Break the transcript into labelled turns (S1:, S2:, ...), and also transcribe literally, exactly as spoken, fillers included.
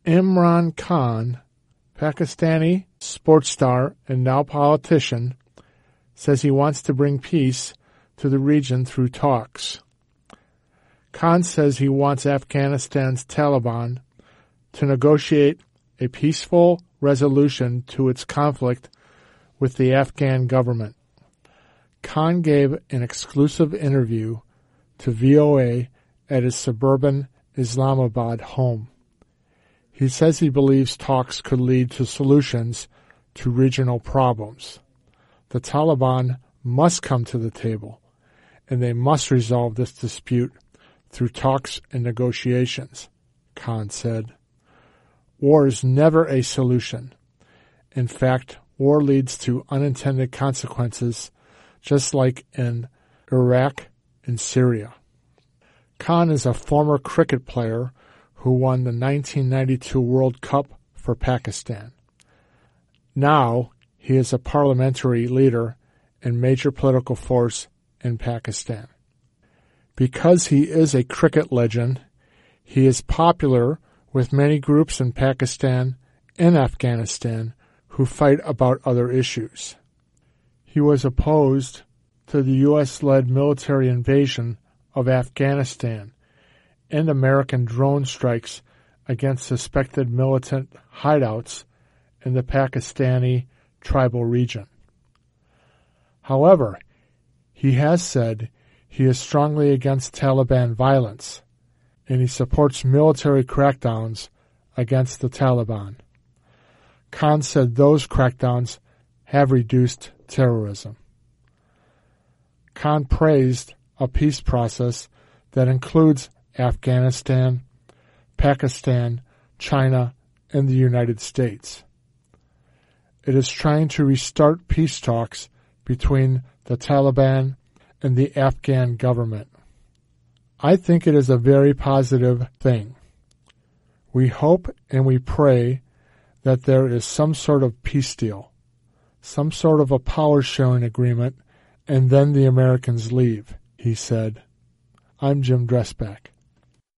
S1: Imran Khan, Pakistani sports star and now politician, says he wants to bring peace to the region through talks. Khan says he wants Afghanistan's Taliban to negotiate a peaceful resolution to its conflict with the Afghan government. Khan gave an exclusive interview to V O A at his suburban Islamabad home. He says he believes talks could lead to solutions to regional problems. The Taliban must come to the table, and they must resolve this dispute through talks and negotiations, Khan said. War is never a solution. In fact, war leads to unintended consequences, just like in Iraq and Syria. Khan is a former cricket player who won the nineteen ninety-two World Cup for Pakistan. Now, he is a parliamentary leader and major political force in Pakistan. Because he is a cricket legend, he is popular with many groups in Pakistan and Afghanistan who fight about other issues. He was opposed to the U S-led military invasion of Afghanistan and American drone strikes against suspected militant hideouts in the Pakistani tribal region. However, he has said he is strongly against Taliban violence, and he supports military crackdowns against the Taliban. Khan said those crackdowns have reduced terrorism. Khan praised a peace process that includes Afghanistan, Pakistan, China, and the United States. It is trying to restart peace talks between the Taliban and the Afghan government. I think it is a very positive thing. We hope and we pray that there is some sort of peace deal, some sort of a power-sharing agreement, and then the Americans leave, he said. I'm Jim Dressback.